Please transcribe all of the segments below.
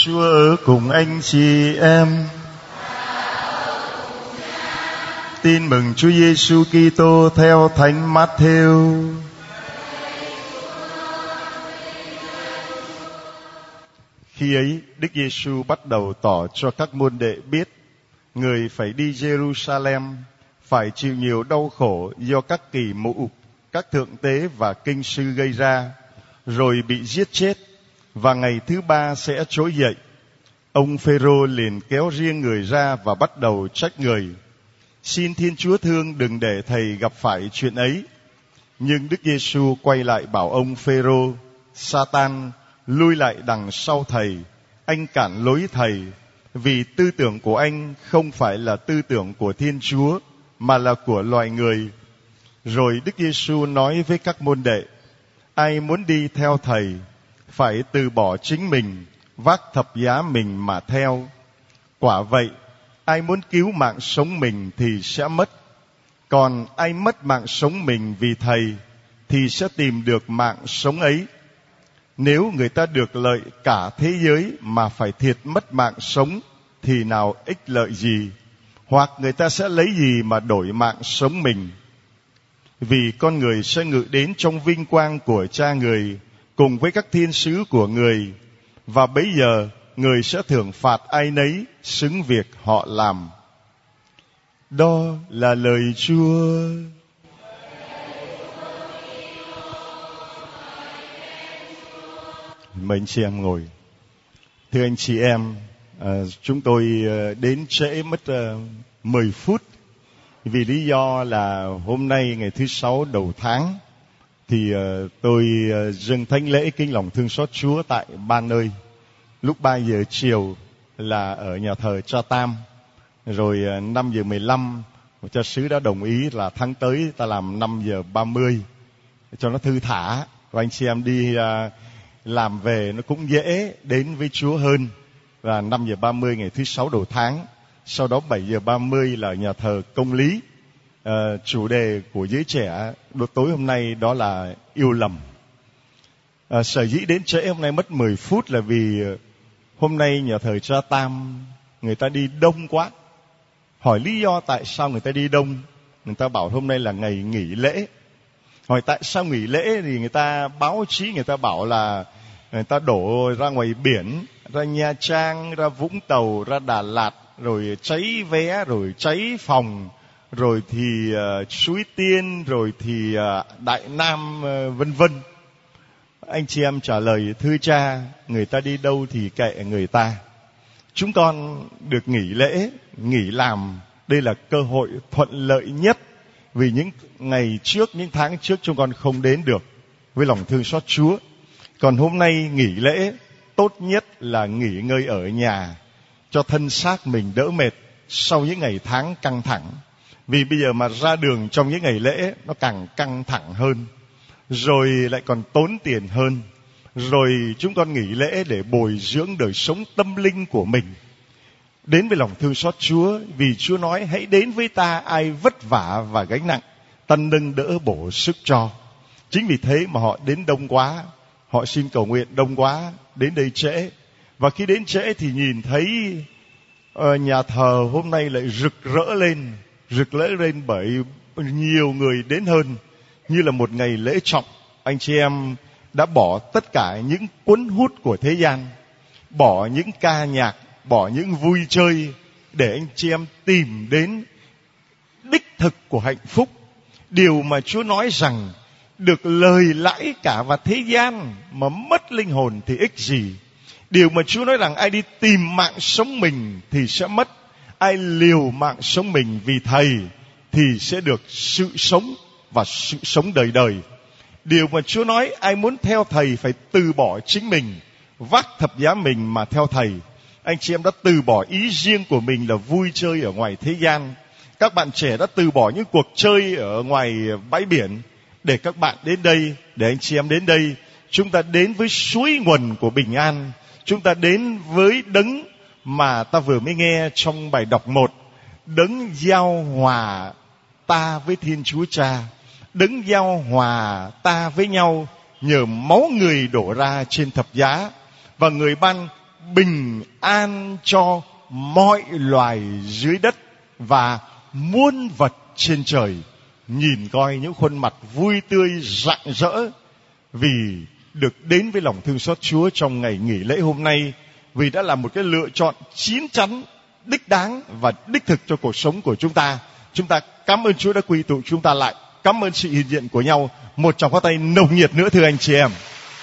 Chúa ở cùng anh chị em. Tin mừng Chúa Giêsu Kitô theo Thánh Mát-thêu. Khi ấy, Đức Giêsu bắt đầu tỏ cho các môn đệ biết, người phải đi Jerusalem, phải chịu nhiều đau khổ do các kỳ mụ, các thượng tế và kinh sư gây ra, rồi bị giết chết, và ngày thứ ba sẽ trỗi dậy. Ông Phêrô liền kéo riêng người ra và bắt đầu trách người: xin Thiên Chúa thương đừng để thầy gặp phải chuyện ấy. Nhưng Đức Giêsu quay lại bảo ông Phêrô: Sa-tan, lui lại đằng sau thầy, anh cản lối thầy, vì tư tưởng của anh không phải là tư tưởng của Thiên Chúa, mà là của loài người. Rồi Đức Giêsu nói với các môn đệ: ai muốn đi theo thầy, phải từ bỏ chính mình, vác thập giá mình mà theo. Quả vậy, ai muốn cứu mạng sống mình thì sẽ mất, còn ai mất mạng sống mình vì thầy thì sẽ tìm được mạng sống ấy. Nếu người ta được lợi cả thế giới mà phải thiệt mất mạng sống thì nào ích lợi gì? Hoặc người ta sẽ lấy gì mà đổi mạng sống mình? Vì con người sẽ ngự đến trong vinh quang của Cha người cùng với các thiên sứ của người, và bấy giờ người sẽ thưởng phạt ai nấy xứng việc họ làm. Đó là lời Chúa. Mời anh chị em ngồi. Thưa anh chị em, chúng tôi đến trễ mất 10 phút vì lý do là hôm nay ngày thứ Sáu đầu tháng thì tôi dâng thánh lễ kính lòng thương xót Chúa tại ba nơi. Lúc 3 giờ chiều là ở nhà thờ Cha Tam, rồi 5 giờ 15 cha xứ đã đồng ý là tháng tới ta làm 5 giờ 30 cho nó thư thả, và anh chị em đi làm về nó cũng dễ đến với Chúa hơn. Và 5 giờ 30 ngày thứ Sáu đầu tháng. Sau đó 7 giờ 30 là nhà thờ Công lý. Chủ đề của giới trẻ tối hôm nay đó là yêu lầm. Sở dĩ đến trễ hôm nay mất 10 phút là vì hôm nay nhà thờ Cha Tam người ta đi đông quá. Hỏi lý do tại sao người ta đi đông, người ta bảo hôm nay là ngày nghỉ lễ. Hỏi tại sao nghỉ lễ thì người ta báo chí người ta bảo là người ta đổ ra ngoài biển, ra Nha Trang, ra Vũng Tàu, ra Đà Lạt, rồi cháy vé, rồi cháy phòng, rồi thì Suối Tiên, rồi thì Đại Nam, vân vân. Anh chị em trả lời: thưa cha, người ta đi đâu thì kệ người ta. Chúng con được nghỉ lễ, nghỉ làm, đây là cơ hội thuận lợi nhất. Vì những ngày trước, những tháng trước chúng con không đến được với lòng thương xót Chúa. Còn hôm nay nghỉ lễ, tốt nhất là nghỉ ngơi ở nhà cho thân xác mình đỡ mệt sau những ngày tháng căng thẳng. Vì bây giờ mà ra đường trong những ngày lễ nó càng căng thẳng hơn, rồi lại còn tốn tiền hơn. Rồi chúng con nghỉ lễ để bồi dưỡng đời sống tâm linh của mình, đến với lòng thương xót Chúa. Vì Chúa nói: hãy đến với ta ai vất vả và gánh nặng, ta nâng đỡ bổ sức cho. Chính vì thế mà họ đến đông quá, họ xin cầu nguyện đông quá, đến đây trễ. Và khi đến trễ thì nhìn thấy nhà thờ hôm nay lại rực rỡ lên bởi nhiều người đến hơn, như là một ngày lễ trọng. Anh chị em đã bỏ tất cả những cuốn hút của thế gian, bỏ những ca nhạc, bỏ những vui chơi để anh chị em tìm đến đích thực của hạnh phúc. Điều mà Chúa nói rằng được lời lãi cả và thế gian mà mất linh hồn thì ích gì. Điều mà Chúa nói rằng ai đi tìm mạng sống mình thì sẽ mất, ai liều mạng sống mình vì thầy thì sẽ được sự sống và sự sống đời đời. Điều mà Chúa nói ai muốn theo thầy phải từ bỏ chính mình, vác thập giá mình mà theo thầy. Anh chị em đã từ bỏ ý riêng của mình là vui chơi ở ngoài thế gian. Các bạn trẻ đã từ bỏ những cuộc chơi ở ngoài bãi biển để các bạn đến đây, để anh chị em đến đây. Chúng ta đến với suối nguồn của bình an. Chúng ta đến với đấng mà ta vừa mới nghe trong bài đọc 1. Đấng giao hòa ta với Thiên Chúa Cha, đấng giao hòa ta với nhau nhờ máu người đổ ra trên thập giá. Và người ban bình an cho mọi loài dưới đất và muôn vật trên trời. Nhìn coi những khuôn mặt vui tươi rạng rỡ vì được đến với lòng thương xót Chúa trong ngày nghỉ lễ hôm nay, vì đã là một cái lựa chọn chín chắn, đích đáng và đích thực cho cuộc sống của chúng ta. Chúng ta cảm ơn Chúa đã quy tụ chúng ta lại. Cảm ơn sự hiện diện của nhau. Một tràng pháo tay nồng nhiệt nữa thưa anh chị em.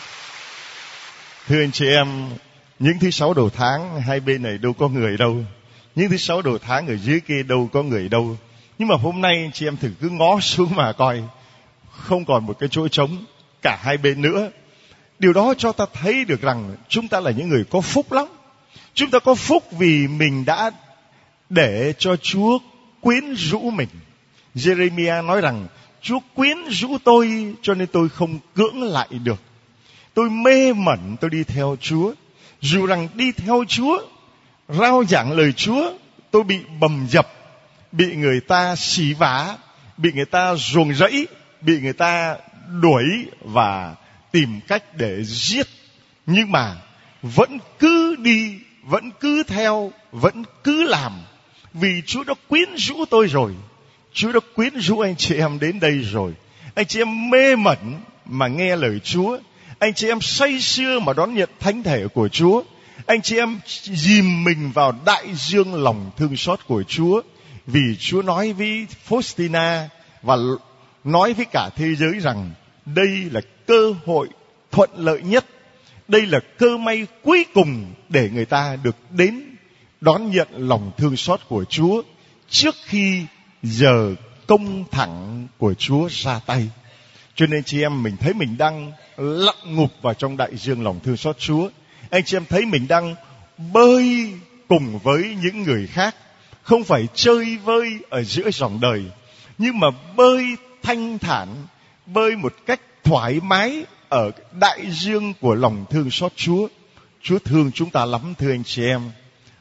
Thưa anh chị em, những thứ sáu đầu tháng hai bên này đâu có người đâu. Những thứ sáu đầu tháng ở dưới kia đâu có người đâu. Nhưng mà hôm nay anh chị em thử cứ ngó xuống mà coi, không còn một cái chỗ trống cả hai bên nữa. Điều đó cho ta thấy được rằng chúng ta là những người có phúc lắm. Chúng ta có phúc vì mình đã để cho Chúa quyến rũ mình. Jeremiah nói rằng Chúa quyến rũ tôi cho nên tôi không cưỡng lại được. Tôi mê mẩn tôi đi theo Chúa. Dù rằng đi theo Chúa, rao giảng lời Chúa, tôi bị bầm dập, bị người ta xỉ vả, bị người ta ruồng rẫy, bị người ta đuổi và tìm cách để giết. Nhưng mà vẫn cứ đi, vẫn cứ theo, vẫn cứ làm. Vì Chúa đã quyến rũ tôi rồi. Chúa đã quyến rũ anh chị em đến đây rồi. Anh chị em mê mẩn mà nghe lời Chúa. Anh chị em say sưa mà đón nhận thánh thể của Chúa. Anh chị em dìm mình vào đại dương lòng thương xót của Chúa. Vì Chúa nói với Faustina và nói với cả thế giới rằng đây là cơ hội thuận lợi nhất. Đây là cơ may cuối cùng để người ta được đến đón nhận lòng thương xót của Chúa trước khi giờ công thẳng của Chúa ra tay. Cho nên chị em mình thấy mình đang lặn ngụp vào trong đại dương lòng thương xót Chúa. Anh chị em thấy mình đang bơi cùng với những người khác, không phải chơi vơi ở giữa dòng đời, nhưng mà bơi thanh thản, bơi một cách thoải mái ở đại dương của lòng thương xót Chúa. Chúa thương chúng ta lắm thưa anh chị em.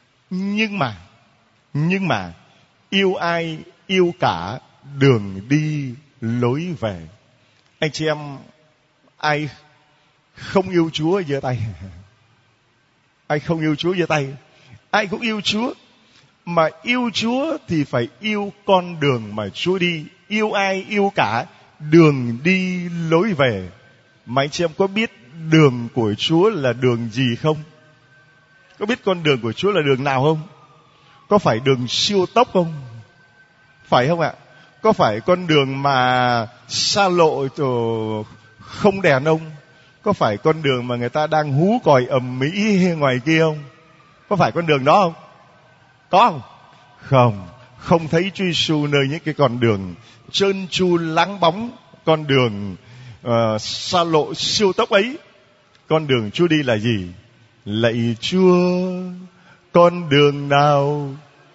Nhưng mà yêu ai yêu cả đường đi lối về. Anh chị em ai không yêu Chúa giơ tay. Ai không yêu Chúa giơ tay. Ai cũng yêu Chúa. Mà yêu Chúa thì phải yêu con đường mà Chúa đi. Yêu ai yêu cả đường đi lối về. Mà anh chị em có biết đường của Chúa là đường gì không? Có biết con đường của Chúa là đường nào không? Có phải đường siêu tốc không? Phải không ạ? Có phải con đường mà xa lộ không đèn không? Có phải con đường mà người ta đang hú còi ầm mỹ ngoài kia không? Có phải con đường đó không? Có không? Không. Không thấy Chúa Giêsu nơi những cái con đường trơn tru láng bóng, con đường xa lộ siêu tốc ấy. Con đường Chúa đi là gì? Lạy Chúa, con đường nào?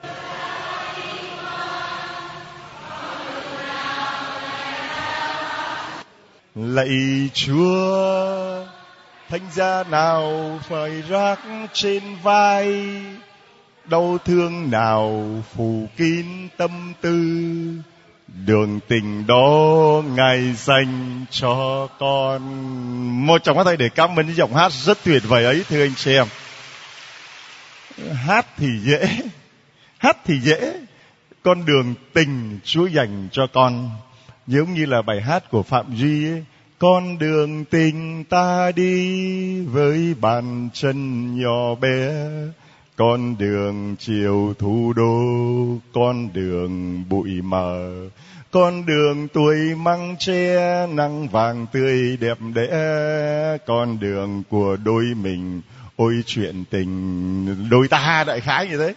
Lạy Chúa, thánh giá nào phải rác trên vai, đau thương nào phủ kín tâm tư, đường tình đó Ngài dành cho con. Một trong các tay để cảm ơn những giọng hát rất tuyệt vời ấy thưa anh chị em. Hát thì dễ, con đường tình Chúa dành cho con. Giống như là bài hát của Phạm Duy ấy, con đường tình ta đi với bàn chân nhỏ bé, con đường chiều thủ đô, con đường bụi mờ, con đường tuổi măng tre nắng vàng tươi đẹp đẽ, con đường của đôi mình, ôi chuyện tình đôi ta, đại khái như thế.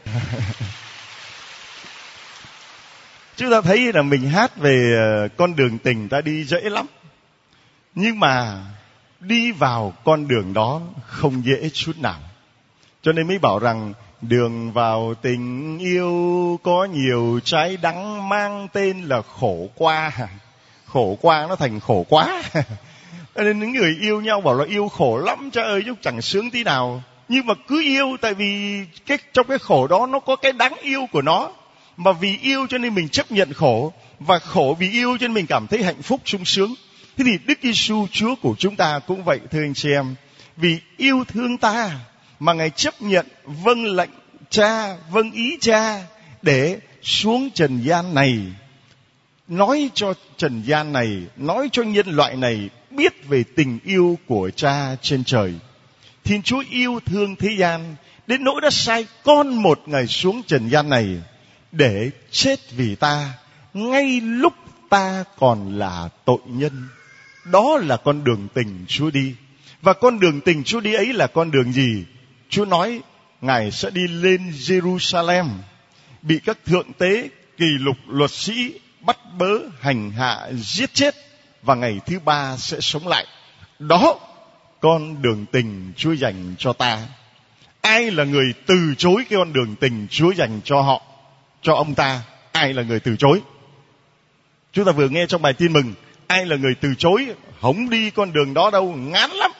Chúng ta thấy là mình hát về con đường tình ta đi dễ lắm. Nhưng mà đi vào con đường đó không dễ chút nào. Cho nên mới bảo rằng đường vào tình yêu có nhiều trái đắng mang tên là khổ qua. Khổ qua nó thành khổ quá. Cho nên những người yêu nhau bảo là yêu khổ lắm, trời ơi, chứ chẳng sướng tí nào. Nhưng mà cứ yêu, tại vì trong cái khổ đó nó có cái đáng yêu của nó. Mà vì yêu cho nên mình chấp nhận khổ, và khổ vì yêu cho nên mình cảm thấy hạnh phúc sung sướng. Thế thì Đức Giêsu Chúa của chúng ta cũng vậy thưa anh chị em. Vì yêu thương ta, mà Ngài chấp nhận vâng lệnh Cha, vâng ý Cha để xuống trần gian này, nói cho trần gian này, nói cho nhân loại này biết về tình yêu của Cha trên trời. Thiên Chúa yêu thương thế gian đến nỗi đã sai con một Ngài xuống trần gian này để chết vì ta, ngay lúc ta còn là tội nhân. Đó là con đường tình Chúa đi. Và con đường tình Chúa đi ấy là con đường gì? Chúa nói Ngài sẽ đi lên Jerusalem, bị các thượng tế, kỷ lục, luật sĩ bắt bớ, hành hạ, giết chết, và ngày thứ ba sẽ sống lại. Đó con đường tình Chúa dành cho ta. Ai là người từ chối cái con đường tình Chúa dành cho họ, cho ông ta? Ai là người từ chối? Chúng ta vừa nghe trong bài tin mừng, ai là người từ chối? Không đi con đường đó đâu, ngán lắm.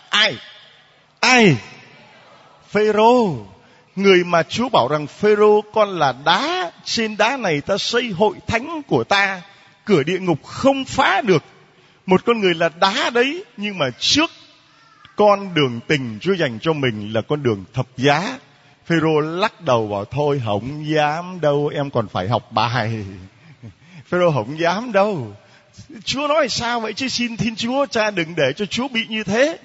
Ai? Phêrô, người mà Chúa bảo rằng Phêrô, con là đá, trên đá này ta xây hội thánh của ta, cửa địa ngục không phá được. Một con người là đá đấy, nhưng mà trước con đường tình Chúa dành cho mình là con đường thập giá. Phêrô lắc đầu bảo thôi không dám đâu, em còn phải học bài. Phêrô không dám đâu. Chúa nói sao vậy chứ, xin Thiên Chúa Cha đừng để cho Chúa bị như thế.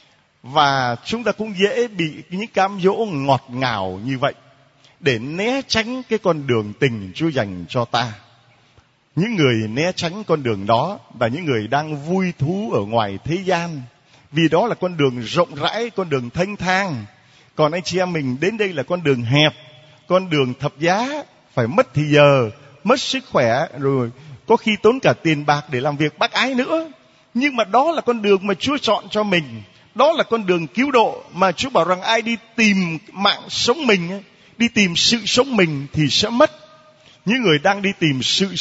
Và chúng ta cũng dễ bị những cám dỗ ngọt ngào như vậy để né tránh cái con đường tình Chúa dành cho ta. Những người né tránh con đường đó là những người đang vui thú ở ngoài thế gian, vì đó là con đường rộng rãi, con đường thanh thang. Còn anh chị em mình đến đây là con đường hẹp, con đường thập giá, phải mất thì giờ, mất sức khỏe, rồi có khi tốn cả tiền bạc để làm việc bác ái nữa. Nhưng mà đó là con đường mà Chúa chọn cho mình. Đó là con đường cứu độ mà Chúa bảo rằng ai đi tìm mạng sống mình, đi tìm sự sống mình thì sẽ mất. Những người đang đi tìm sự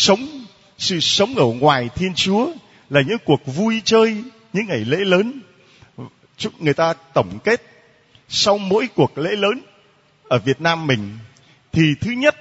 sống ở ngoài Thiên Chúa là những cuộc vui chơi, những ngày lễ lớn. Người ta tổng kết sau mỗi cuộc lễ lớn ở Việt Nam mình thì thứ nhất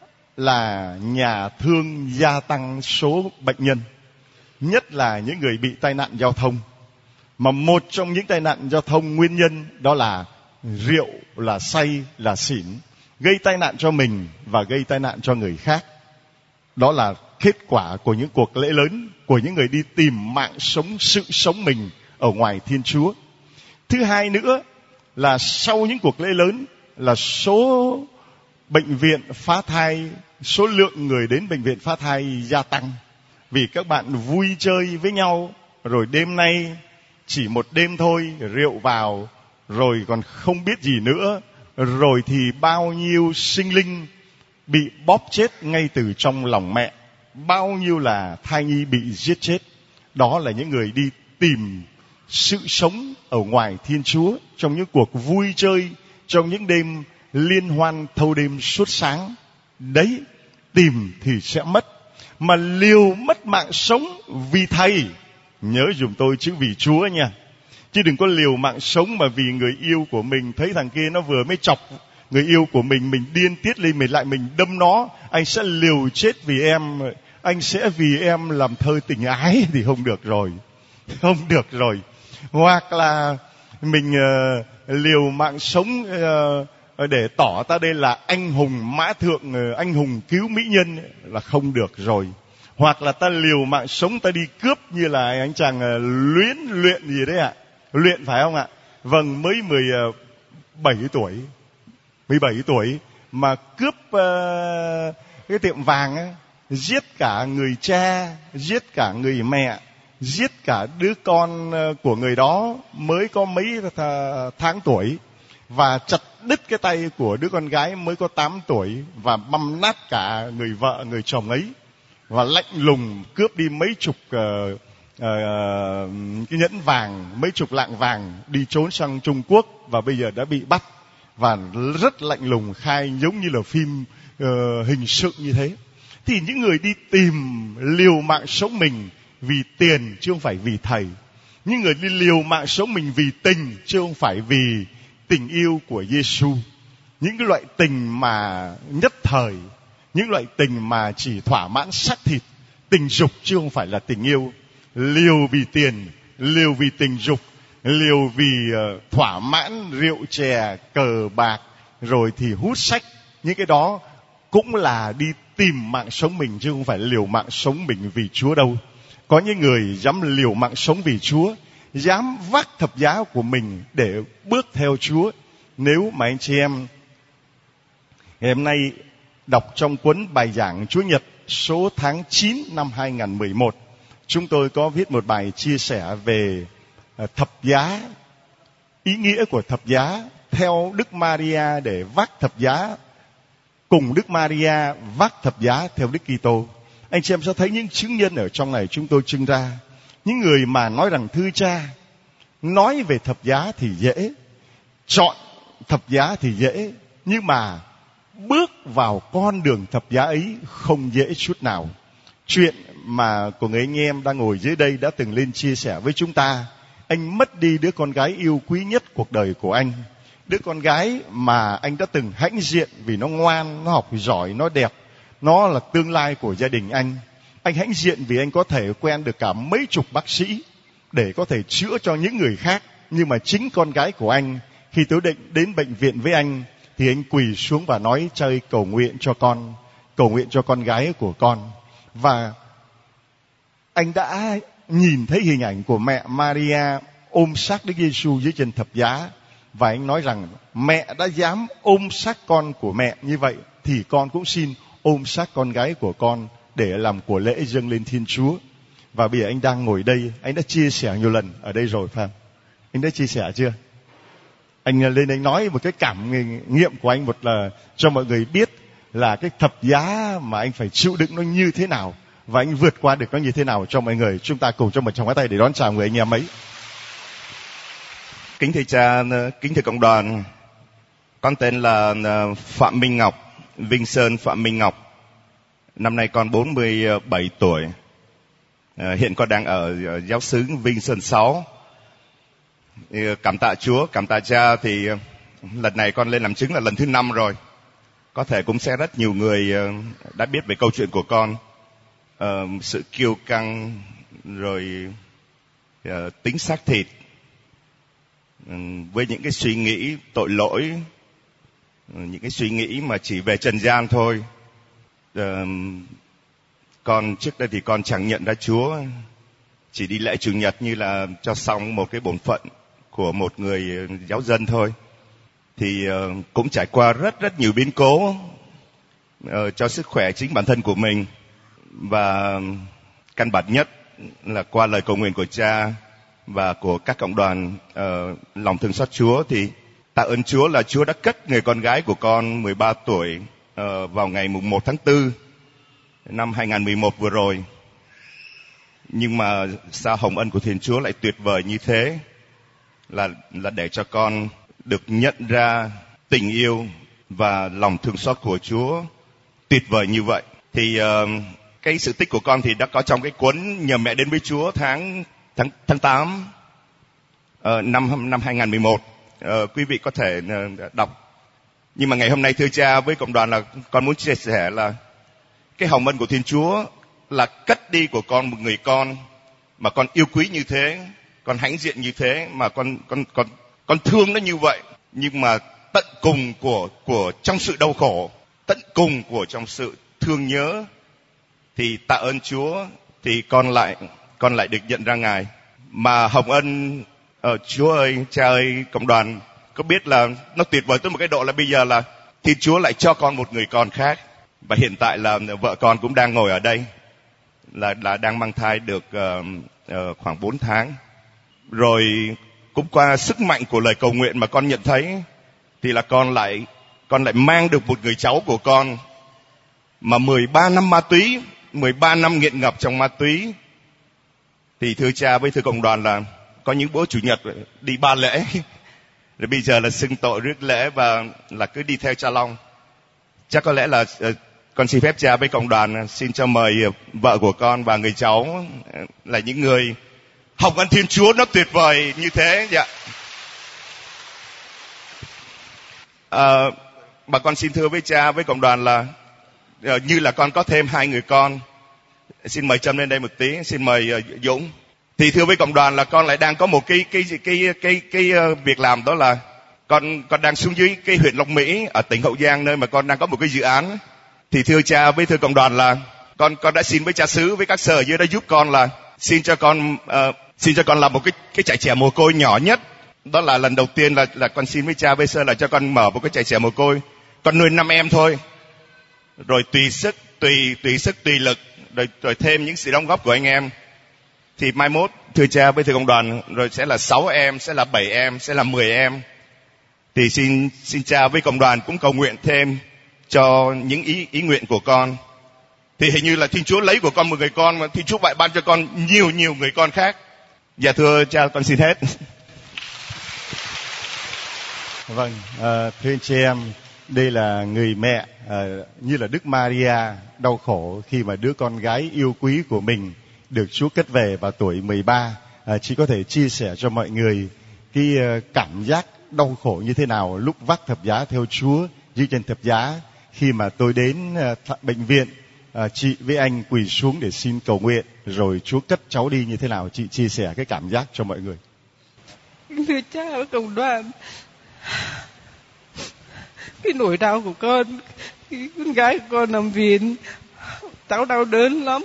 là nhà thương gia tăng số bệnh nhân, nhất là những người bị tai nạn giao thông. Mà một trong những tai nạn giao thông nguyên nhân đó là rượu, là say, là xỉn, gây tai nạn cho mình và gây tai nạn cho người khác. Đó là kết quả của những cuộc lễ lớn, của những người đi tìm mạng sống, sự sống mình ở ngoài Thiên Chúa. Thứ hai nữa là sau những cuộc lễ lớn là số bệnh viện phá thai, số lượng người đến bệnh viện phá thai gia tăng. Vì các bạn vui chơi với nhau, rồi đêm nay chỉ một đêm thôi, rượu vào, rồi còn không biết gì nữa, rồi thì bao nhiêu sinh linh bị bóp chết ngay từ trong lòng mẹ, bao nhiêu là thai nhi bị giết chết. Đó là những người đi tìm sự sống ở ngoài Thiên Chúa, trong những cuộc vui chơi, trong những đêm liên hoan thâu đêm suốt sáng. Đấy, tìm thì sẽ mất, mà liều mất mạng sống vì Thầy. Nhớ giùm tôi chữ vì Chúa nha. Chứ đừng có liều mạng sống mà vì người yêu của mình, thấy thằng kia nó vừa mới chọc người yêu của mình điên tiết lên, mình đâm nó. Anh sẽ liều chết vì em, anh sẽ vì em làm thơ tình ái thì không được rồi. Không được rồi. Hoặc là mình liều mạng sống để tỏ ta đây là anh hùng mã thượng, anh hùng cứu mỹ nhân, là không được rồi. Hoặc là ta liều mạng sống, ta đi cướp như là anh chàng luyện gì đấy ạ. Luyện phải không ạ? Vâng, mới 17 tuổi mà cướp cái tiệm vàng ấy, giết cả người cha, giết cả người mẹ, giết cả đứa con của người đó mới có mấy tháng tuổi, và chặt đứt cái tay của đứa con gái mới có 8 tuổi, và băm nát cả người vợ, người chồng ấy, và lạnh lùng cướp đi mấy chục cái nhẫn vàng, mấy chục lạng vàng, đi trốn sang Trung Quốc, và bây giờ đã bị bắt, và rất lạnh lùng khai giống như là phim hình sự như thế. Thì những người đi tìm liều mạng sống mình vì tiền chứ không phải vì Thầy. Những người đi liều mạng sống mình vì tình chứ không phải vì tình yêu của Giêsu. Những cái loại tình mà nhất thời, những loại tình mà chỉ thỏa mãn xác thịt, tình dục chứ không phải là tình yêu. Liều vì tiền, liều vì tình dục, liều vì thỏa mãn rượu chè, cờ bạc, rồi thì hút sách. Những cái đó cũng là đi tìm mạng sống mình, chứ không phải liều mạng sống mình vì Chúa đâu. Có những người dám liều mạng sống vì Chúa, dám vác thập giá của mình để bước theo Chúa. Nếu mà anh chị em ngày hôm nay đọc trong cuốn bài giảng Chúa Nhật số tháng 9 năm 2011, chúng tôi có viết một bài chia sẻ về thập giá, ý nghĩa của thập giá, theo Đức Maria để vác thập giá, cùng Đức Maria vác thập giá theo Đức Kitô. Anh chị em sẽ thấy những chứng nhân ở trong này chúng tôi trưng ra. Những người mà nói rằng thưa cha, nói về thập giá thì dễ, chọn thập giá thì dễ, nhưng mà bước vào con đường thập giá ấy không dễ chút nào. Chuyện mà của người anh em đang ngồi dưới đây đã từng lên chia sẻ với chúng ta. Anh mất đi đứa con gái yêu quý nhất cuộc đời của anh. Đứa con gái mà anh đã từng hãnh diện vì nó ngoan, nó học giỏi, nó đẹp. Nó là tương lai của gia đình anh. Anh hãnh diện vì anh có thể quen được cả mấy chục bác sĩ để có thể chữa cho những người khác. Nhưng mà chính con gái của anh, khi tới định đến bệnh viện với anh, thì anh quỳ xuống và nói: Cha ơi, cầu nguyện cho con, cầu nguyện cho con gái của con. Và anh đã nhìn thấy hình ảnh của mẹ Maria ôm xác Đức Giêsu dưới chân thập giá. Và anh nói rằng mẹ đã dám ôm xác con của mẹ như vậy, thì con cũng xin ôm xác con gái của con để làm của lễ dâng lên Thiên Chúa. Và bây giờ anh đang ngồi đây, anh đã chia sẻ nhiều lần ở đây rồi phải không? Anh đã chia sẻ chưa? Anh lên anh nói một cái cảm nghiệm của anh, một là cho mọi người biết là cái thập giá mà anh phải chịu đựng nó như thế nào, và anh vượt qua được nó như thế nào cho mọi người. Chúng ta cùng cho một tràng pháo tay để đón chào người anh em ấy. Kính thưa cha, kính thưa cộng đoàn, con tên là Phạm Minh Ngọc, Vinh Sơn Phạm Minh Ngọc. Năm nay con 47 tuổi. Hiện con đang ở giáo xứ Vinh Sơn 6. Cảm tạ Chúa, cảm tạ cha, thì lần này con lên làm chứng là lần thứ 5 rồi. Có thể cũng sẽ rất nhiều người đã biết về câu chuyện của con. Sự kiêu căng, rồi tính xác thịt, với những cái suy nghĩ tội lỗi, những cái suy nghĩ mà chỉ về trần gian thôi. Con trước đây thì con chẳng nhận ra Chúa, chỉ đi lễ Chủ nhật như là cho xong một cái bổn phận của một người giáo dân thôi. Thì cũng trải qua rất nhiều biến cố cho sức khỏe chính bản thân của mình. Và căn bản nhất là qua lời cầu nguyện của cha và của các cộng đoàn lòng thương xót Chúa, thì tạ ơn Chúa là Chúa đã cất người con gái của con 13 tuổi vào ngày mùng 1 tháng 4 năm 2011 vừa rồi. Nhưng mà sao hồng ân của Thiên Chúa lại tuyệt vời như thế, là để cho con được nhận ra tình yêu và lòng thương xót của Chúa tuyệt vời như vậy. Thì cái sự tích của con thì đã có trong cái cuốn Nhờ Mẹ Đến Với Chúa tháng 8 năm 2011. Quý vị có thể đọc. Nhưng mà ngày hôm nay thưa cha với cộng đoàn là con muốn chia sẻ là cái hồng ân của Thiên Chúa là cất đi của con một người con mà con yêu quý như thế, con hãnh diện như thế, mà con thương nó như vậy. Nhưng mà tận cùng của trong sự đau khổ, tận cùng của trong sự thương nhớ, thì tạ ơn Chúa, thì con lại được nhận ra Ngài. Mà hồng ân Chúa ơi, cha ơi, cộng đoàn có biết là nó tuyệt vời tới một cái độ là bây giờ là Thiên Chúa lại cho con một người con khác. Và hiện tại là vợ con cũng đang ngồi ở đây, là đang mang thai được khoảng 4 tháng. Rồi cũng qua sức mạnh của lời cầu nguyện mà con nhận thấy, thì là con lại mang được một người cháu của con mà 13 năm ma túy, 13 năm nghiện ngập trong ma túy. Thì thưa cha với thưa cộng đoàn là có những bữa Chủ nhật đi 3 lễ, rồi bây giờ là xưng tội rước lễ và là cứ đi theo cha Long. Chắc có lẽ là con xin phép cha với cộng đoàn xin cho mời vợ của con và người cháu là những người hồng ân Thiên Chúa nó tuyệt vời như thế. Dạ. Bà con xin thưa với cha với cộng đoàn là như là con có thêm 2 người con. Xin mời Trâm lên đây một tí. Xin mời Dũng. Thì thưa với cộng đoàn là con lại đang có một cái việc làm, đó là con đang xuống dưới cái huyện Long Mỹ ở tỉnh Hậu Giang, nơi mà con đang có một cái dự án. Thì thưa cha với thưa cộng đoàn là con đã xin với cha xứ với các sở dưới đó giúp con là xin cho con làm một cái trại trẻ mồ côi nhỏ nhất. Đó là lần đầu tiên là con xin với cha với sơ là cho con mở một cái trại trẻ mồ côi. Con nuôi 5 em thôi. Rồi tùy sức tùy lực rồi thêm những sự đóng góp của anh em. Thì mai mốt thưa cha với thưa cộng đoàn rồi sẽ là 6 em, sẽ là 7 em, sẽ là 10 em. Thì xin cha với cộng đoàn cũng cầu nguyện thêm cho những ý nguyện của con. Thì hình như là Thiên Chúa lấy của con một người con mà Thiên Chúa lại ban cho con nhiều người con khác. Dạ thưa cha, con xin hết. Vâng, thưa anh chị em, đây là người mẹ như là Đức Maria đau khổ khi mà đứa con gái yêu quý của mình được Chúa cất về vào tuổi 13. Chị có thể chia sẻ cho mọi người cái cảm giác đau khổ như thế nào lúc vác thập giá theo Chúa dưới trên thập giá. Khi mà tôi đến bệnh viện, chị với anh quỳ xuống để xin cầu nguyện, rồi Chúa cất cháu đi như thế nào, chị chia sẻ cái cảm giác cho mọi người. Thưa cha và cộng đoàn, cái nỗi đau của con, cái con gái của con nằm viện, cháu đau đớn lắm.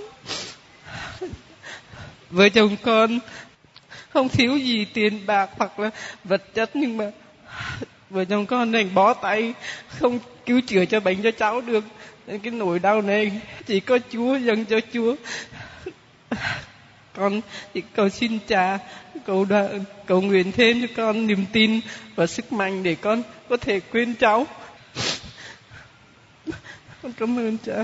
Vợ chồng con không thiếu gì tiền bạc hoặc là vật chất, nhưng mà vợ chồng con đành bó tay, không cứu chữa cho bệnh cho cháu được. Nên cái nỗi đau này chỉ có Chúa dâng cho Chúa. Con chỉ cầu xin cha cầu nguyện thêm cho con niềm tin và sức mạnh để con có thể quên cháu. Con cảm ơn cha.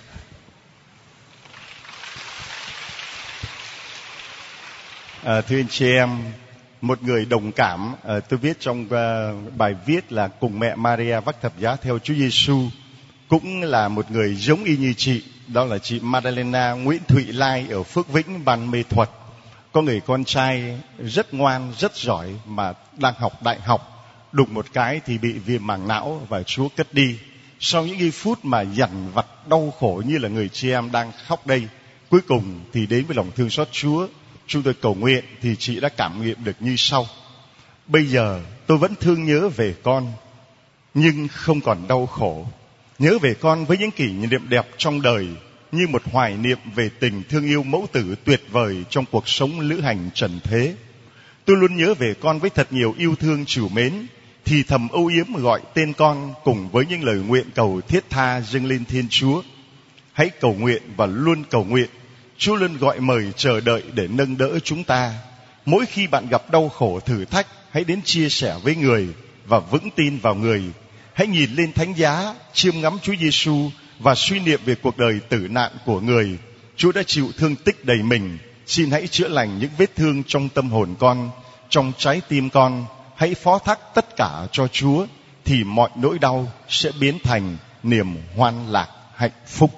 Thưa anh chị em, một người đồng cảm, tôi viết trong bài viết là cùng mẹ Maria vác thập giá theo Chúa Giêsu, cũng là một người giống y như chị, đó là chị Madalena Nguyễn Thụy Lai ở Phước Vĩnh, Ban Mê Thuật. Có người con trai rất ngoan, rất giỏi mà đang học đại học, đụng một cái thì bị viêm màng não và Chúa cất đi. Sau những giây phút mà dằn vặt đau khổ như là người chị em đang khóc đây, cuối cùng thì đến với lòng thương xót Chúa, chúng tôi cầu nguyện thì chị đã cảm nghiệm được như sau: bây giờ tôi vẫn thương nhớ về con, nhưng không còn đau khổ. Nhớ về con với những kỷ niệm đẹp trong đời, như một hoài niệm về tình thương yêu mẫu tử tuyệt vời trong cuộc sống lữ hành trần thế. Tôi luôn nhớ về con với thật nhiều yêu thương trìu mến, thì thầm âu yếm gọi tên con cùng với những lời nguyện cầu thiết tha dâng lên Thiên Chúa. Hãy cầu nguyện và luôn cầu nguyện. Chúa luôn gọi mời chờ đợi để nâng đỡ chúng ta. Mỗi khi bạn gặp đau khổ thử thách, hãy đến chia sẻ với người và vững tin vào người. Hãy nhìn lên thánh giá, chiêm ngắm Chúa Giêsu và suy niệm về cuộc đời tử nạn của người. Chúa đã chịu thương tích đầy mình. Xin hãy chữa lành những vết thương trong tâm hồn con, trong trái tim con. Hãy phó thác tất cả cho Chúa, thì mọi nỗi đau sẽ biến thành niềm hoan lạc hạnh phúc.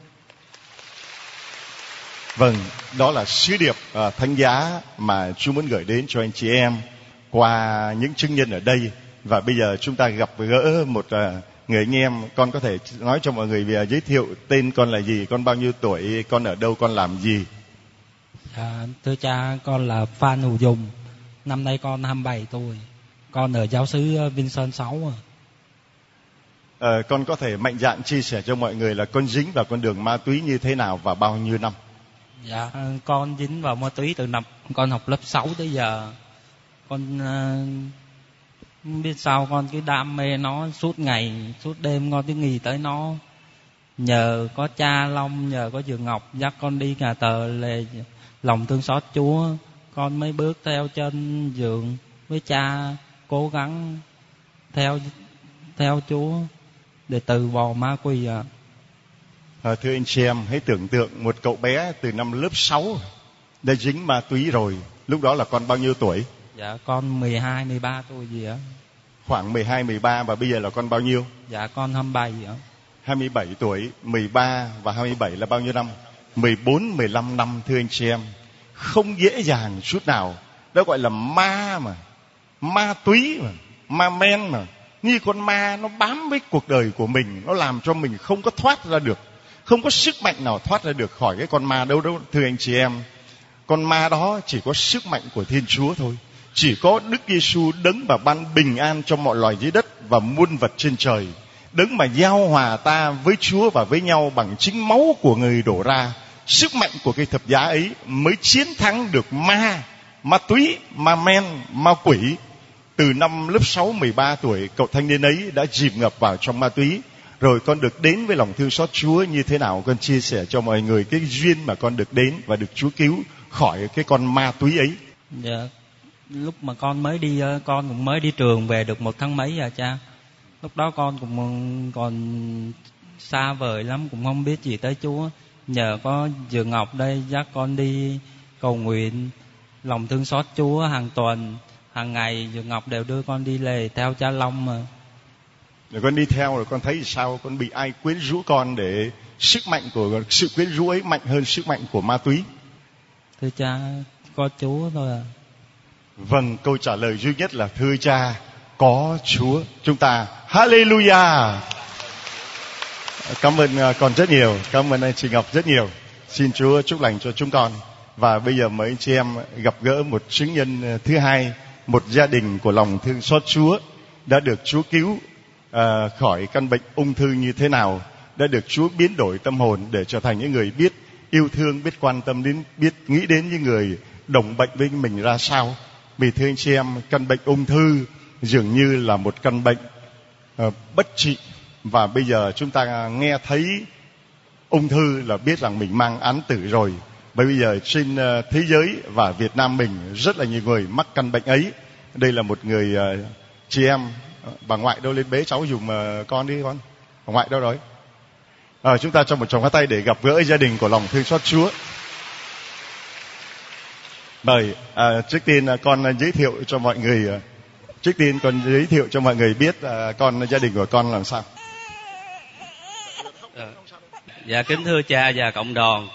Vâng, đó là sứ điệp thánh giá mà Chúa muốn gửi đến cho anh chị em qua những chứng nhân ở đây. Và bây giờ chúng ta gặp gỡ một người anh em. Con có thể nói cho mọi người về giới thiệu tên con là gì, con bao nhiêu tuổi, con ở đâu, con làm gì? Thưa cha, con là Phan Hữu Dùng. Năm nay con 27 tuổi. Con ở giáo xứ Vinh Sơn 6. Con có thể mạnh dạn chia sẻ cho mọi người là con dính vào con đường ma túy như thế nào và bao nhiêu năm? Dạ, con dính vào ma túy từ năm con học lớp 6 tới giờ. Con không biết sao con cứ đam mê nó suốt ngày, suốt đêm con cứ nghĩ tới nó. Nhờ có cha Long, nhờ có Dường Ngọc dắt con đi nhà thờ lề lòng thương xót Chúa, con mới bước theo chân Dường với cha, cố gắng theo Chúa để từ bỏ ma quỷ ạ. Thưa anh chị em, hãy tưởng tượng một cậu bé từ năm lớp 6 đã dính ma túy rồi. Lúc đó là con bao nhiêu tuổi? Dạ con 12, 13 tuổi gì ạ. Khoảng 12, 13 và bây giờ là con bao nhiêu? Dạ con 27 ạ. 27 tuổi, 13 và 27 là bao nhiêu năm? 14, 15 năm thưa anh chị em. Không dễ dàng chút nào. Đó gọi là ma mà. Ma túy mà. Ma men mà. Như con ma nó bám với cuộc đời của mình. Nó làm cho mình không có thoát ra được. Không có sức mạnh nào thoát ra được khỏi cái con ma đâu thưa anh chị em. Con ma đó chỉ có sức mạnh của Thiên Chúa thôi. Chỉ có Đức Giêsu đấng mà ban bình an cho mọi loài dưới đất và muôn vật trên trời, đấng mà giao hòa ta với Chúa và với nhau bằng chính máu của người đổ ra. Sức mạnh của cây thập giá ấy mới chiến thắng được ma túy, ma men, ma quỷ. Từ năm lớp 6, 13 tuổi, cậu thanh niên ấy đã chìm ngập vào trong ma túy. Rồi con được đến với lòng thương xót Chúa như thế nào? Con chia sẻ cho mọi người cái duyên mà con được đến và được Chúa cứu khỏi cái con ma túy ấy. Dạ, lúc mà con cũng mới đi trường về được 1 tháng mấy à cha. Lúc đó con cũng còn xa vời lắm, cũng không biết gì tới Chúa. Nhờ có Dừa Ngọc đây dắt con đi cầu nguyện lòng thương xót Chúa hàng tuần, hàng ngày Dừa Ngọc đều đưa con đi lề theo cha Long mà. Rồi con đi theo rồi con thấy sao? Con bị ai quyến rũ con để sức mạnh của sự quyến rũ ấy mạnh hơn sức mạnh của ma túy? Thưa cha, có Chúa thôi à. Vâng, câu trả lời duy nhất là thưa cha, có Chúa. Chúng ta Hallelujah. Cảm ơn con rất nhiều, cảm ơn anh chị Ngọc rất nhiều. Xin Chúa chúc lành cho chúng con. Và bây giờ mấy chị em gặp gỡ một chứng nhân thứ hai, một gia đình của lòng thương xót Chúa đã được Chúa cứu khỏi căn bệnh ung thư như thế nào, đã được Chúa biến đổi tâm hồn để trở thành những người biết yêu thương, biết quan tâm đến, biết nghĩ đến những người đồng bệnh với mình ra sao. Vì thưa anh chị em, căn bệnh ung thư dường như là một căn bệnh bất trị. Và bây giờ chúng ta nghe thấy ung thư là biết rằng mình mang án tử rồi. Bởi bây giờ trên thế giới và Việt Nam mình rất là nhiều người mắc căn bệnh ấy. Đây là một người chị em, bà ngoại đâu lên bế cháu dùm con đi con. Bà ngoại đâu rồi? Chúng ta cho một tràng pháo tay để gặp gỡ gia đình của lòng thương xót Chúa. Mời, trước tiên con giới thiệu cho mọi người. Trước tiên con giới thiệu cho mọi người biết gia đình của con làm sao. Dạ kính thưa cha và cộng đoàn.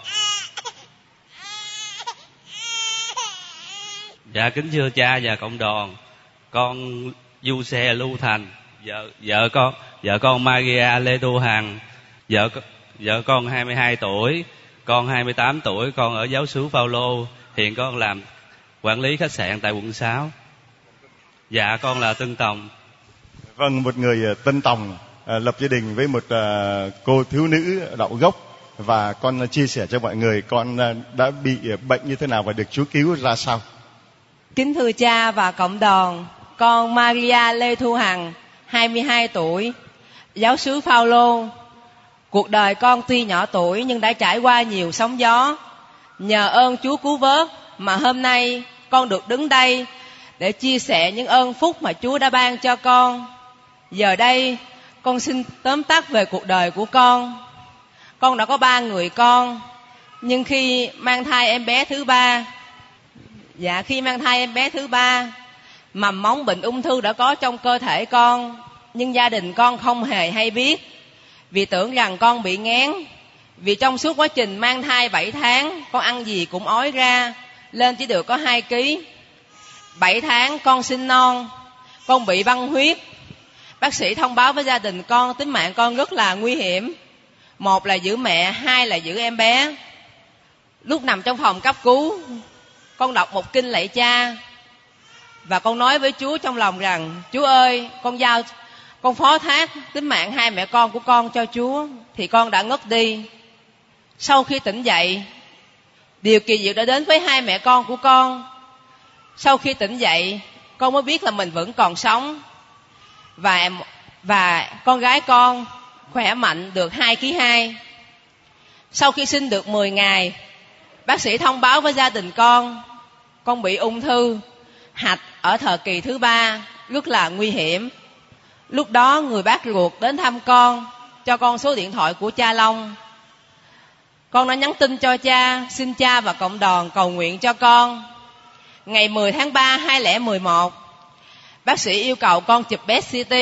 Dạ kính thưa cha và cộng đoàn. Con Du Xe Lưu Thành, vợ con Maria Lê Thu Hằng, vợ con 22 tuổi, con 28 tuổi, con ở giáo xứ Phaolô, hiện con làm quản lý khách sạn tại quận 6. Dạ con là Tân Tòng. Vâng, một người Tân Tòng lập gia đình với một cô thiếu nữ đạo gốc, và con chia sẻ cho mọi người con đã bị bệnh như thế nào và được Chúa cứu ra sao. Kính thưa cha và cộng đoàn, con Maria Lê Thu Hằng, 22 tuổi, giáo xứ Phaolô. Cuộc đời con tuy nhỏ tuổi nhưng đã trải qua nhiều sóng gió. Nhờ ơn Chúa cứu vớt mà hôm nay con được đứng đây để chia sẻ những ơn phúc mà Chúa đã ban cho con. Giờ đây con xin tóm tắt về cuộc đời của con. Con đã có 3 người con, nhưng khi mang thai em bé thứ 3, mầm móng bệnh ung thư đã có trong cơ thể con, nhưng gia đình con không hề hay biết, vì tưởng rằng con bị nghén. Vì trong suốt quá trình mang thai 7 tháng, con ăn gì cũng ói ra, lên chỉ được có 2 kg. 7 tháng con sinh non, con bị băng huyết. Bác sĩ thông báo với gia đình con tính mạng con rất là nguy hiểm. 1 là giữ mẹ, 2 là giữ em bé. Lúc nằm trong phòng cấp cứu, con đọc một kinh lạy Cha và con nói với Chúa trong lòng rằng: Chúa ơi, con phó thác tính mạng 2 mẹ con của con cho Chúa. Thì con đã ngất đi. Sau khi tỉnh dậy, điều kỳ diệu đã đến với 2 mẹ con của con. Sau khi tỉnh dậy, con mới biết là mình vẫn còn sống, và con gái con khỏe mạnh được 2,2 kg. Sau khi sinh được 10 ngày, bác sĩ thông báo với gia đình con bị ung thư hạch ở thời kỳ thứ 3, rất là nguy hiểm. Lúc đó người bác ruột đến thăm con, cho con số điện thoại của cha Long. Con đã nhắn tin cho cha, xin cha và cộng đoàn cầu nguyện cho con. Ngày 10 tháng 3 2011, bác sĩ yêu cầu con chụp PET CT.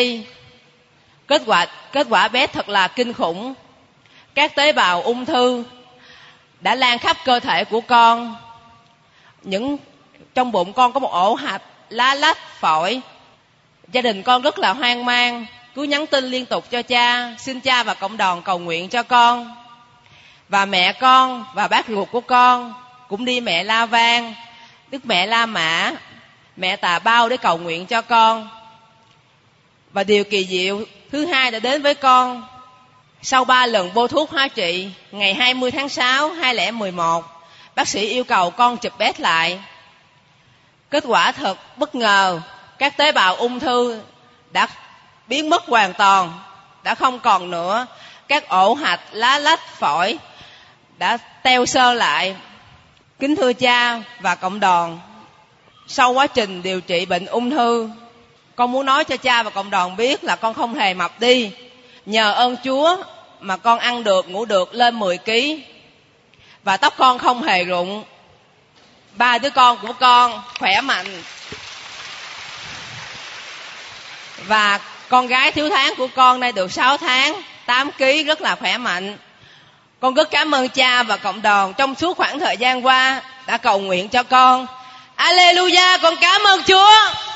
Kết quả PET thật là kinh khủng. Các tế bào ung thư đã lan khắp cơ thể của con. Trong bụng con có một ổ hạch, lá lách, phổi. Gia đình con rất là hoang mang, cứ nhắn tin liên tục cho cha, xin cha và cộng đoàn cầu nguyện cho con. Và mẹ con và bác ruột của con cũng đi mẹ La Vang, Đức Mẹ La Mã, mẹ Tà Bao để cầu nguyện cho con. Và điều kỳ diệu thứ hai đã đến với con. Sau 3 lần bôi thuốc hóa trị, ngày 20 tháng 6, 2011, bác sĩ yêu cầu con chụp PET lại. Kết quả thật bất ngờ, các tế bào ung thư đã biến mất hoàn toàn, đã không còn nữa. Các ổ hạch, lá lách, phổi đã teo xơ lại. Kính thưa cha và cộng đoàn, sau quá trình điều trị bệnh ung thư, con muốn nói cho cha và cộng đoàn biết là con không hề mập đi. Nhờ ơn Chúa mà con ăn được, ngủ được, lên 10 kg. Và tóc con không hề rụng. 3 đứa con của con khỏe mạnh. Và con gái thiếu tháng của con nay được 6 tháng, 8 kg, rất là khỏe mạnh. Con rất cảm ơn cha và cộng đoàn trong suốt khoảng thời gian qua đã cầu nguyện cho con. Alleluia, con cảm ơn Chúa.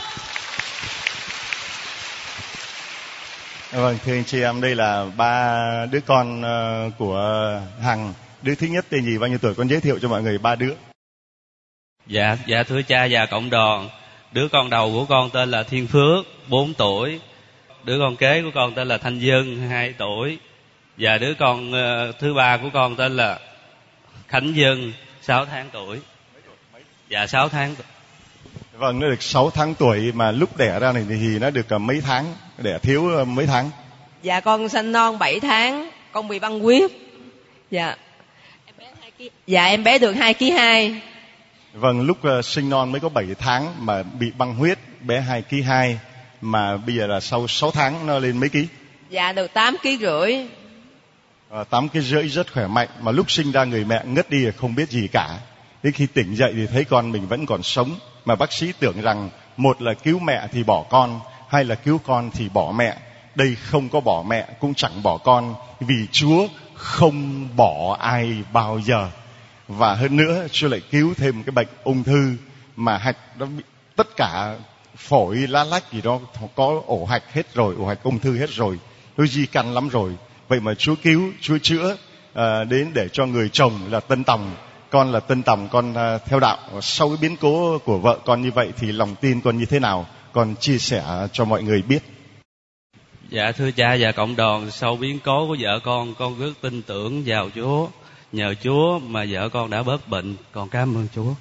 Vâng, thưa anh chị em, đây là 3 đứa con của Hằng. Đứa thứ nhất tên gì, bao nhiêu tuổi? Con giới thiệu cho mọi người 3 đứa. Dạ thưa cha và cộng đoàn, đứa con đầu của con tên là Thiên Phước, 4 tuổi. Đứa con kế của con tên là Thanh Dân, 2 tuổi. Và đứa con thứ ba của con tên là Khánh Dân, 6 tháng tuổi. Dạ 6 tháng. Vâng, nó được 6 tháng tuổi, mà lúc đẻ ra này thì nó được mấy tháng, đẻ thiếu mấy tháng? Dạ con sanh non 7 tháng, con bị băng huyết. Dạ. Em bé được 2 kg 2. Vâng, lúc sinh non mới có 7 tháng mà bị băng huyết, bé 2 kg 2, mà bây giờ là sau 6 tháng nó lên mấy ký? Dạ được 8 kg rưỡi. 8 kg rưỡi rất khỏe mạnh, mà lúc sinh ra người mẹ ngất đi không biết gì cả. Đến khi tỉnh dậy thì thấy con mình vẫn còn sống, mà bác sĩ tưởng rằng một là cứu mẹ thì bỏ con, hai là cứu con thì bỏ mẹ. Đây không có bỏ mẹ cũng chẳng bỏ con, vì Chúa không bỏ ai bao giờ. Và hơn nữa Chúa lại cứu thêm cái bệnh ung thư mà hạch nó bị, tất cả phổi lá lách gì đó có ổ hạch hết rồi, ổ hạch ung thư hết rồi, nó di căn lắm rồi. Vậy mà Chúa cứu, Chúa chữa đến để cho người chồng là Tân Tòng, con là Tân Tòng, con theo đạo. Sau cái biến cố của vợ con như vậy thì lòng tin con như thế nào, con chia sẻ cho mọi người biết. Dạ thưa cha và cộng đoàn, sau biến cố của vợ con rất tin tưởng vào Chúa. Nhờ Chúa mà vợ con đã bớt bệnh, con cảm ơn Chúa.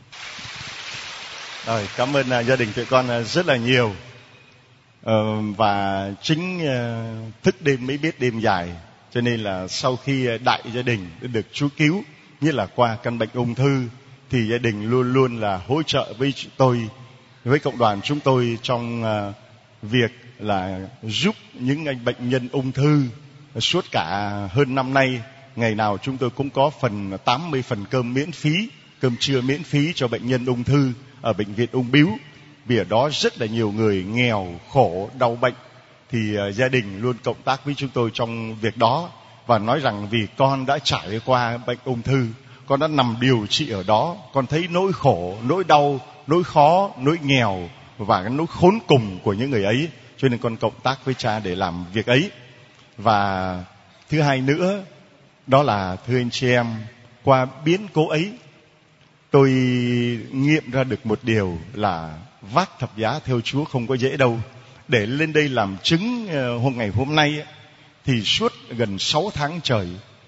Rồi, cảm ơn gia đình tụi con rất là nhiều. Và chính thức đêm mới biết đêm dài, cho nên là sau khi đại gia đình được Chúa cứu, như là qua căn bệnh ung thư, thì gia đình luôn luôn là hỗ trợ với tôi, với cộng đoàn chúng tôi trong việc là giúp những anh bệnh nhân ung thư suốt cả hơn năm nay. Ngày nào chúng tôi cũng có 80 phần cơm miễn phí, cơm trưa miễn phí cho bệnh nhân ung thư ở bệnh viện Ung Bướu. Vì ở đó rất là nhiều người nghèo, khổ, đau bệnh, thì gia đình luôn cộng tác với chúng tôi trong việc đó. Và nói rằng vì con đã trải qua bệnh ung thư, con đã nằm điều trị ở đó, con thấy nỗi khổ, nỗi đau, nỗi khó, nỗi nghèo và cái nỗi khốn cùng của những người ấy, cho nên con cộng tác với cha để làm việc ấy. Và thứ hai nữa, đó là thưa anh chị em, qua biến cố ấy, tôi nghiệm ra được một điều là vác thập giá theo Chúa không có dễ đâu. Để lên đây làm chứng ngày hôm nay thì suốt gần 6 tháng trời,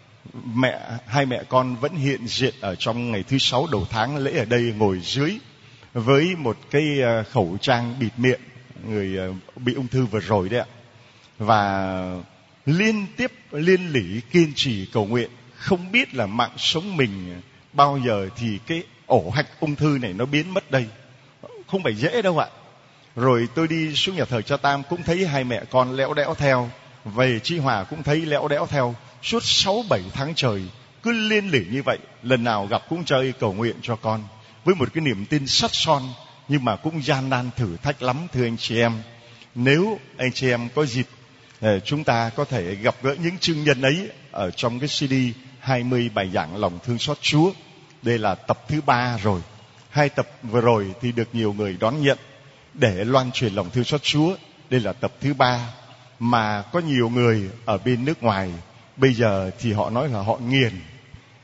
hai mẹ con vẫn hiện diện ở trong ngày thứ 6 đầu tháng lễ ở đây, ngồi dưới với một cái khẩu trang bịt miệng người bị ung thư vừa rồi đấy ạ. Và liên tiếp liên lỉ kiên trì cầu nguyện, không biết là mạng sống mình bao giờ thì cái ổ hạch ung thư này nó biến mất đây. Không phải dễ đâu ạ. Rồi tôi đi xuống nhà thờ Cha Tam cũng thấy hai mẹ con lẽo đẽo theo, về Chi Hòa cũng thấy lẽo đẽo theo. Suốt 6-7 tháng trời cứ liên lỉ như vậy, lần nào gặp cũng chơi cầu nguyện cho con, với một cái niềm tin sắt son, nhưng mà cũng gian nan thử thách lắm thưa anh chị em. Nếu anh chị em có dịp, chúng ta có thể gặp gỡ những chứng nhân ấy ở trong cái CD 20 bài giảng lòng thương xót Chúa. Đây là tập thứ 3 rồi. 2 tập vừa rồi thì được nhiều người đón nhận để loan truyền lòng thương xót Chúa. Đây là tập thứ 3. Mà có nhiều người ở bên nước ngoài bây giờ thì họ nói là họ nghiền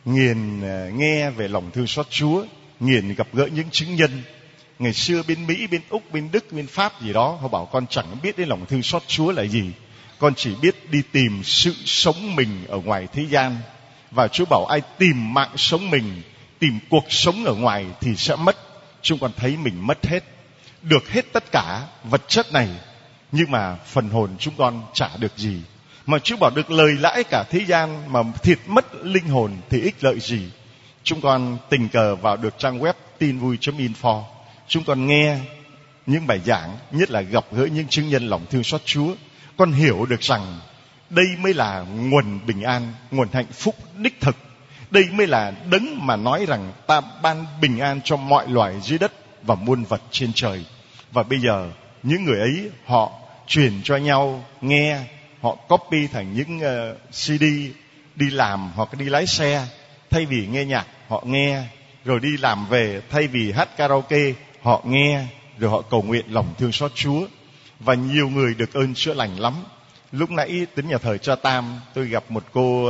nghiền nghe về lòng thương xót Chúa, nghiền gặp gỡ những chứng nhân. Ngày xưa bên Mỹ, bên Úc, bên Đức, bên Pháp gì đó, họ bảo con chẳng biết đến lòng thương xót Chúa là gì. Con chỉ biết đi tìm sự sống mình ở ngoài thế gian. Và Chúa bảo ai tìm mạng sống mình, tìm cuộc sống ở ngoài thì sẽ mất. Chúng con thấy mình mất hết, được hết tất cả vật chất này, nhưng mà phần hồn chúng con chả được gì. Mà Chúa bảo được lời lãi cả thế gian mà thiệt mất linh hồn thì ích lợi gì. Chúng con tình cờ vào được trang web tinvui.info. Chúng con nghe những bài giảng, nhất là gặp gỡ những chứng nhân lòng thương xót Chúa. Con hiểu được rằng đây mới là nguồn bình an, nguồn hạnh phúc đích thực. Đây mới là đấng mà nói rằng ta ban bình an cho mọi loài dưới đất và muôn vật trên trời. Và bây giờ những người ấy họ truyền cho nhau nghe, họ copy thành những CD, đi làm hoặc đi lái xe, thay vì nghe nhạc họ nghe, rồi đi làm về thay vì hát karaoke họ nghe, rồi họ cầu nguyện lòng thương xót Chúa. Và nhiều người được ơn chữa lành lắm. Lúc nãy đến nhà thờ Cha Tam, tôi gặp một cô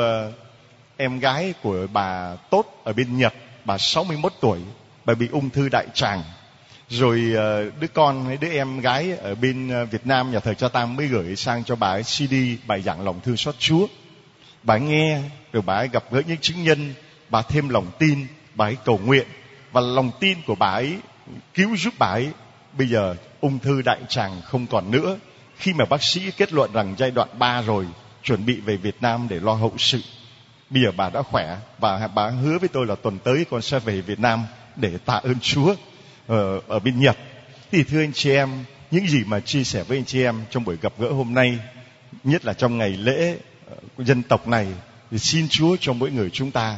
em gái của bà Tốt ở bên Nhật, bà 61 tuổi, bà bị ung thư đại tràng. Rồi đứa con hay đứa em gái ở bên Việt Nam, nhà thờ Cha Tam mới gửi sang cho bà ấy CD bài giảng lòng thương xót Chúa. Bà ấy nghe, rồi bà ấy gặp gỡ những chứng nhân, bà ấy thêm lòng tin, bà ấy cầu nguyện. Và lòng tin của bà ấy cứu giúp bà ấy. Bây giờ ung thư đại tràng không còn nữa. Khi mà bác sĩ kết luận rằng giai đoạn 3 rồi, chuẩn bị về Việt Nam để lo hậu sự. Bây giờ bà đã khỏe và bà hứa với tôi là tuần tới con sẽ về Việt Nam để tạ ơn Chúa ở bên Nhật. Thì thưa anh chị em, những gì mà chia sẻ với anh chị em trong buổi gặp gỡ hôm nay, nhất là trong ngày lễ của dân tộc này, thì xin Chúa cho mỗi người chúng ta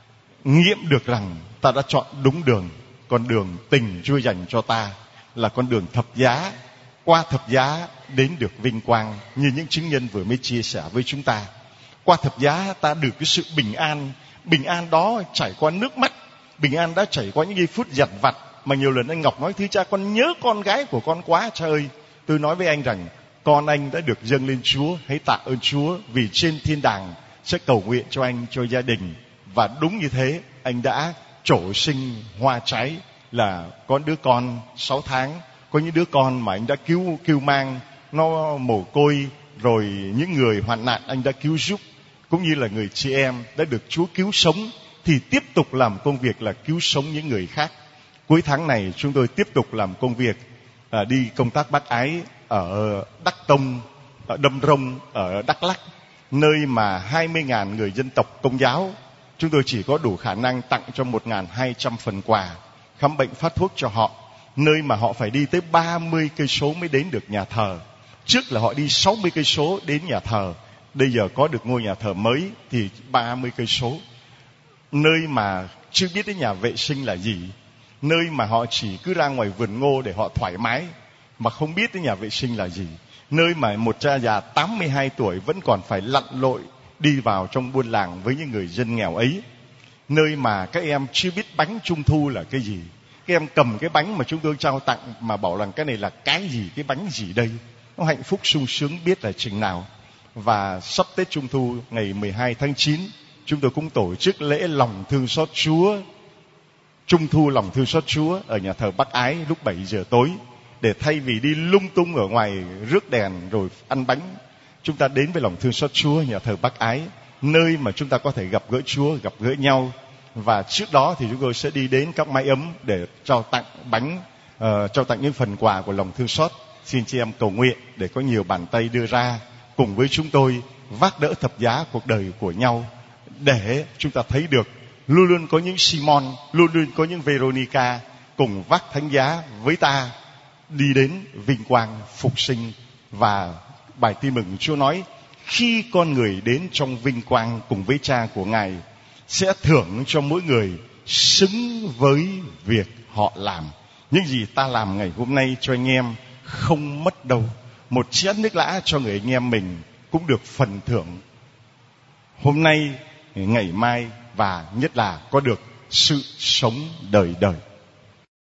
nghiệm được rằng ta đã chọn đúng đường. Con đường tình Chúa dành cho ta là con đường thập giá, qua thập giá đến được vinh quang, như những chứng nhân vừa mới chia sẻ với chúng ta. Qua thập giá ta được cái sự bình an. Bình an đó trải qua nước mắt, bình an đã trải qua những giây phút giặt vặt mà nhiều lần anh Ngọc nói: thưa cha, con nhớ con gái của con quá cha ơi. Tôi nói với anh rằng con anh đã được dâng lên Chúa. Hãy tạ ơn Chúa vì trên thiên đàng sẽ cầu nguyện cho anh, cho gia đình. Và đúng như thế, anh đã trổ sinh hoa trái, là có đứa con 6 tháng, có những đứa con mà anh đã cứu mang, nó mồ côi, rồi những người hoạn nạn anh đã cứu giúp, cũng như là người chị em đã được Chúa cứu sống, thì tiếp tục làm công việc là cứu sống những người khác. Cuối tháng này chúng tôi tiếp tục làm công việc đi công tác bác ái ở Đắc Tông, ở Đâm Rông, ở Đắk Lắk, nơi mà 20.000 người dân tộc Công giáo. Chúng tôi chỉ có đủ khả năng tặng cho 1.200 phần quà, khám bệnh phát thuốc cho họ, nơi mà họ phải đi tới 30 cây số mới đến được nhà thờ. Trước là họ đi 60 cây số đến nhà thờ, bây giờ có được ngôi nhà thờ mới thì 30 cây số. Nơi mà chưa biết đến nhà vệ sinh là gì, nơi mà họ chỉ cứ ra ngoài vườn ngô để họ thoải mái mà không biết đến nhà vệ sinh là gì, nơi mà một cha già 82 tuổi vẫn còn phải lặn lội đi vào trong buôn làng với những người dân nghèo ấy, nơi mà các em chưa biết bánh trung thu là cái gì. Các em cầm cái bánh mà chúng tôi trao tặng mà bảo rằng cái này là cái gì, cái bánh gì đây, nó hạnh phúc sung sướng biết là chừng nào. Và sắp Tết Trung thu ngày 12 tháng 9, chúng tôi cũng tổ chức lễ lòng thương xót Chúa, Trung thu lòng thương xót Chúa ở nhà thờ Bác Ái lúc 7 giờ tối. Để thay vì đi lung tung ở ngoài rước đèn rồi ăn bánh, chúng ta đến với lòng thương xót Chúa nhà thờ Bác Ái, nơi mà chúng ta có thể gặp gỡ Chúa, gặp gỡ nhau. Và trước đó thì chúng tôi sẽ đi đến các mái ấm để trao tặng bánh, trao tặng những phần quà của lòng thương xót. Xin chị em cầu nguyện để có nhiều bàn tay đưa ra cùng với chúng tôi vác đỡ thập giá cuộc đời của nhau, để chúng ta thấy được luôn luôn có những Simon, luôn luôn có những Veronica cùng vác thánh giá với ta đi đến vinh quang phục sinh. Và bài tin mừng Chúa nói: khi con người đến trong vinh quang cùng với Cha của Ngài, sẽ thưởng cho mỗi người xứng với việc họ làm. Những gì ta làm ngày hôm nay cho anh em không mất đâu. Một chén nước lã cho người anh em mình cũng được phần thưởng hôm nay, ngày mai, và nhất là có được sự sống đời đời.